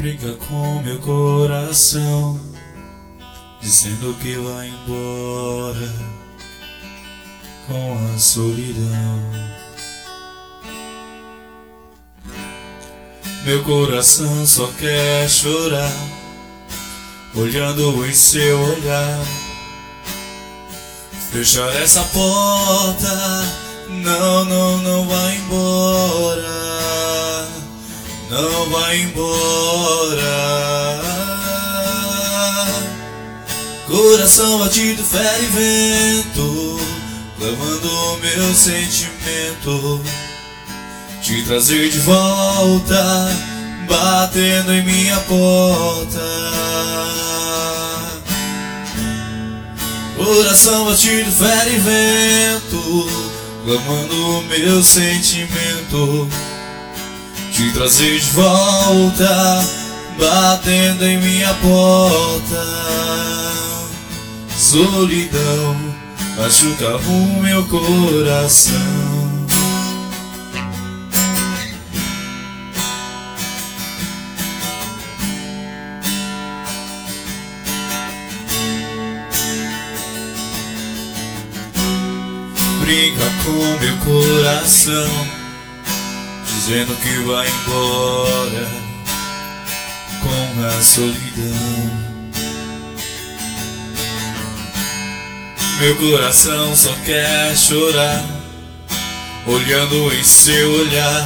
Brinca com meu coração, dizendo que vai embora com a solidão. Meu coração só quer chorar, olhando em seu olhar. Fechar essa porta, não, não, não vai embora, não vai embora. Coração batido, fé e vento, clamando o meu sentimento, te trazer de volta, batendo em minha porta. Coração batido, fé e vento, clamando o meu sentimento, te trazer de volta, batendo em minha porta. Solidão machuca o meu coração. Brinca com meu coração, dizendo que vai embora com a solidão. Meu coração só quer chorar, olhando em seu olhar.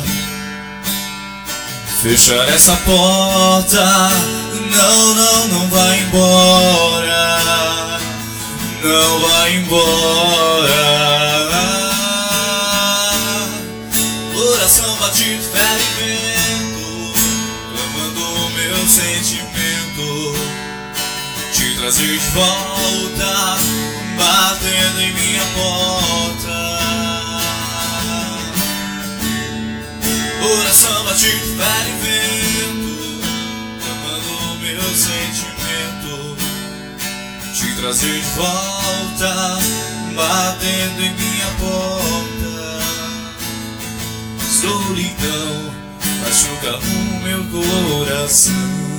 Fechar essa porta, não, não, não vai embora, não vai embora. Coração batido, fé e vento, clamando o meu sentimento, te trazer de volta, batendo em minha porta. Coração batido, fé e vento, clamando o meu sentimento, te trazer de volta, batendo em minha porta. Solidão machuca o meu coração.